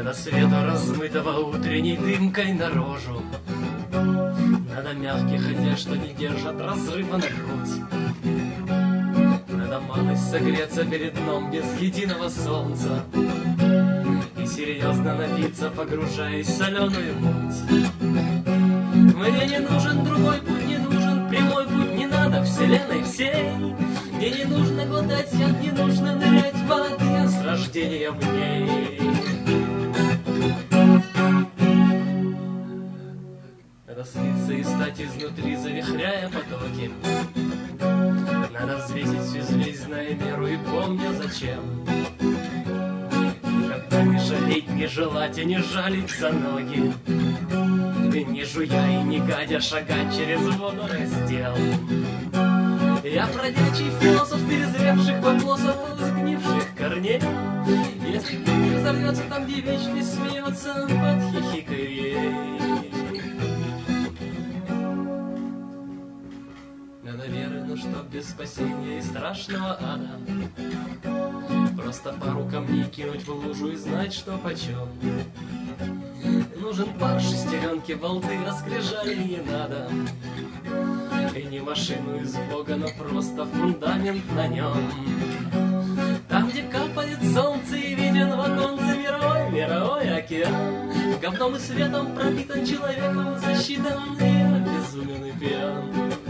До света размытого утренней дымкой наружу, надо мягких одежд, что не держат разрыва на грудь. Надо малость согреться перед дном без единого солнца и серьезно напиться, погружаясь в соленую муть. Мне не нужен другой путь, не нужен прямой путь, не надо вселенной всей. Мне не нужно глотать яд, не нужно нырять в воды, я с рождения в ней. Надо слиться и стать изнутри, завихряя потоки. Надо взвесить всю звездь, зная меру и помня зачем. Когда не жалеть, не желать и не жалить за ноги, не жуя и не гадя шагать через водораздел. Я бродячий философ перезревших вопросов, сгнивших корней. Если мир взорвется там, где вечность смеется, подхихикаю ей. Надо веры, но чтоб без спасения и страшного ада, просто пару камней кинуть в лужу и знать, что почем. Нужен пар, шестеренки, болты, раскрежали не надо. И не машину из Бога, но просто фундамент на нем. Там, где капает солнце и виден в оконце мировой океан, говном и светом пропитан человеком, засчитан и обезумен и пьян.